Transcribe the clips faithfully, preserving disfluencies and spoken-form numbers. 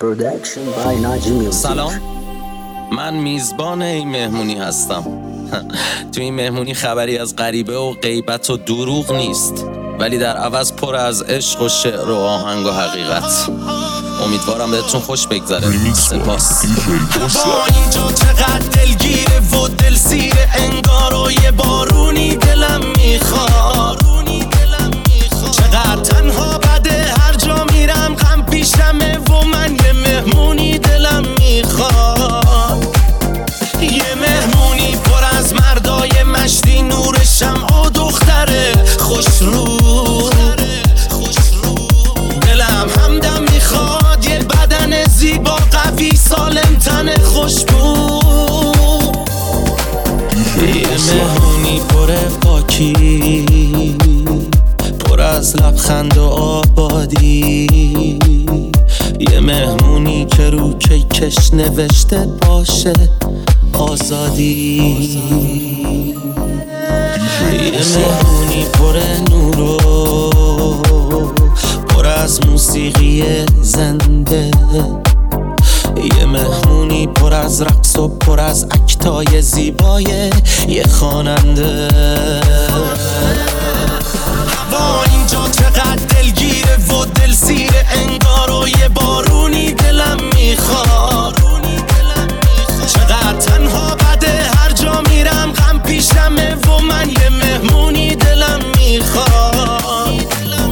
Production by Naji Music. سلام، من میزبان این مهمونی هستم. تو این مهمونی خبری از غریبه و غیبت و دروغ نیست، ولی در عوض پر از عشق و شعر و آهنگ و حقیقت. امیدوارم بهتون خوش بگذره. سپاس. با اینجا چقدر دلگیره و دل سیره، انگار و یه بارونی دلم میخواد. چقدر تنها بده، هر جا میرم غم پیشمه و من یه مهمونی دلم میخواد. یه مهمونی پر از مردای مشتی، نور شمع و دختره خوش رو. دلم همدم میخواد، یه بدن زیبا قوی سالم تن خوشبو. یه مهمونی پر پاکی، پر از لبخند و آبادی. یه مهمونی که رو کیکش نوشته باشه آزادی. یه مهمونی پر نور و پر از موسیقی زنده. یه مهمونی پر از رقص و پر از اکتای زیبای یه خواننده. هوا اینجا چقدر دلگیره و دل سیره، انگار و یه بارونی دلم میخواد. چقدر تنها بده، هر جا میرم غم پیشمه و من یه مهمونی دلم میخواد.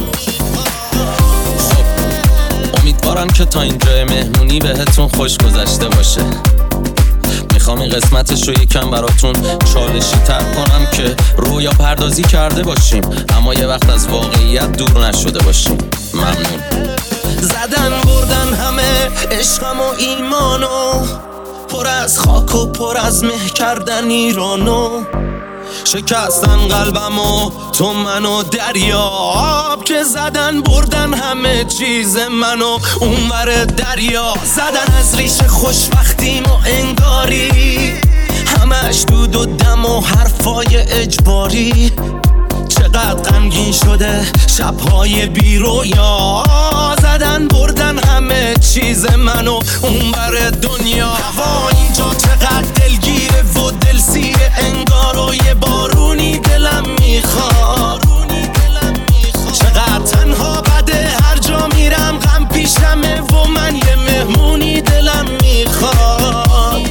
خب، امیدوارم که تا اینجای مهمونی بهتون خوش گذشته باشه. میخوام این قسمتش رو یکم براتون چالشی تر کنم که رویا پردازی کرده باشیم، اما یه وقت از واقعیت دور نشده باشیم. ممنون. زدن بردن همه عشقم و ایمانو، پر از خاک و پر از مه کردن ایرانو. شکستن قلبم و تو منو دریاب، که زدن بردن همه چیز منو اونور دریا. زدن از ریشه خوشبختیم و انگاری، همش دود و دم و حرفای اجباری. چقدر غمگین شده شبهای بی رویا، زدن بردن همه چیز منو اونور دنیا. هوا اینجا چقدر دلگیره و دل سیره، انگار و یه بارونی دلم میخواد. چقدر تنها بده، هر جا میرم غم پیشمه و من یه مهمونی دلم میخواد.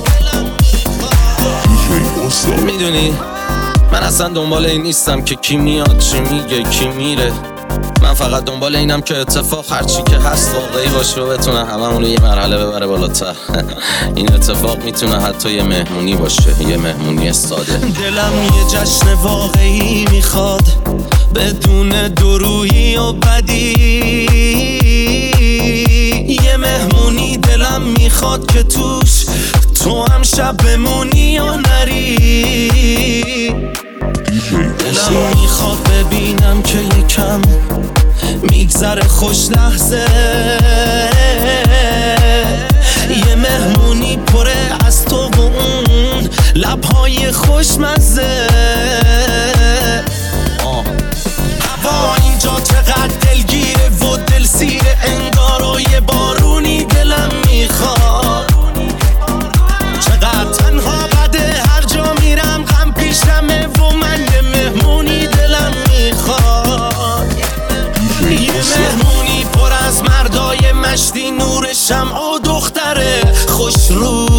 میدونی من اصلا دنبال این نیستم که کی میاد چی میگه کی میره. من فقط دنبال اینم که اتفاق هرچی که هست واقعی باشه و بتونه هممون رو یه مرحله ببره بالاتر. این اتفاق میتونه حتی یه مهمونی باشه، یه مهمونی ساده. دلم یه جشن واقعی میخواد، بدون درویی و بدی. یه مهمونی دلم میخواد که توش تو هم شب بمونی و نری. دلم میخواد ببینم که یکم میگذره خوش لحظه. یه مهمونی پره از تو و اون لبهای خوشمزه. هوا اینجا چقدر دلگیره و دل سیره، انگار و یه بارونی دلم میخواد. چقدر تنها بده، هر جا میرم غم پیشمه و من یه مهمونی دلم میخواد. یه مهمونی پر از مردای مشتی، نور شمع و دختره خوش رو.